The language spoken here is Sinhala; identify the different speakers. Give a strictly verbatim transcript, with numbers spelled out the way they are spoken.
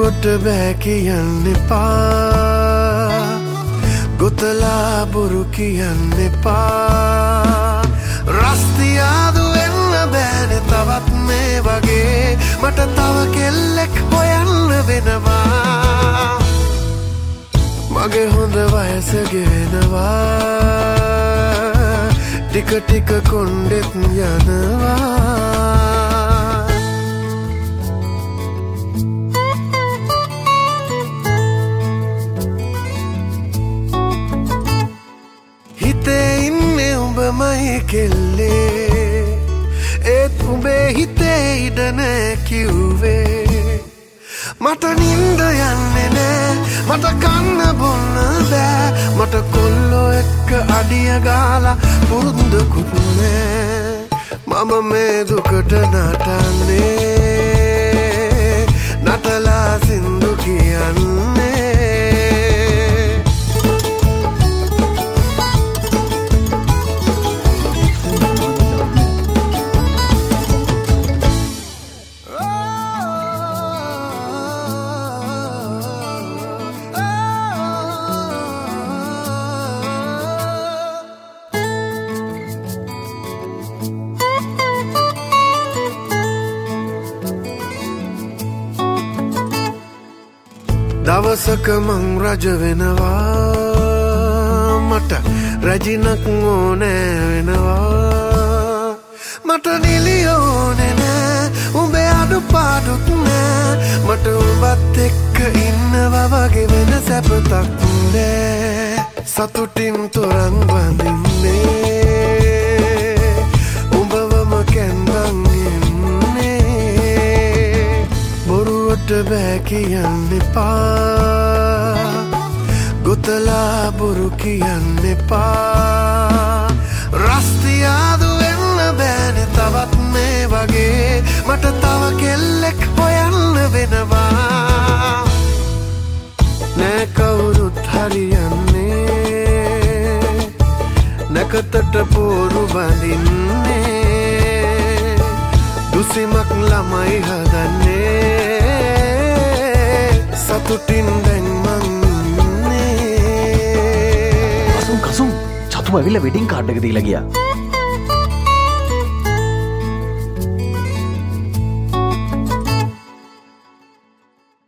Speaker 1: බොරුවට බෑ කියන්න එපා ගොතලා බොරු කියන්න එපා රස්තියාදු වෙන්න බෑනේ තවත් මේ වගේ මට තව කෙල්ලෙක් හොයන්න වෙනවා මගේ හොඳ වයස ගෙවෙනවා ටික ටික කොණ්ඩෙත් යනවා මයි කෙල්ලේ ඒත් උඹේ හිතේ ඉඩ නෑ කිව්වේ මට නින්ද යන්නේ නෑ මට කන්න බොන්න බෑ මට කොල්ලෝ එක්ක අඩිය ගාලා පුරුද්දකුත් නෑ මම මේ දුකට නටන්නේ නටලා සින්දු කියන්නේ දවසක මං රජ වෙනවා මට රජිනක් ඕනෑ වෙනවා මට නිලිය ඕනේ නෑ උඹේ අඩුපාඩුත් නෑ මට උඹත් එක්ක ඉන්නවා වගේ වෙන සැපතක් නෑ සතුටින් තොරන් බඳින්නේ උඹවම කැන්දන් බොරුවට බෑ කියන්න එපා ගොතලා බොරු කියන්න එපා රස්තියාදු වෙන්න බෑනේ තවත් මේ වගේ මට තව කෙල්ලෙක් හොයන්න වෙනවා නෑ කවුරුත් හරියන්නේ නැකතට පෝරු බඳින්නේ දුසිමක් ළමයි හදන්නේ සතුටින් දැන් මං ඉන්නේ
Speaker 2: කසුම් කසුම් චතුම ඇවිල්ලා වෙඩින් කාඩ් එක දීලා ගියා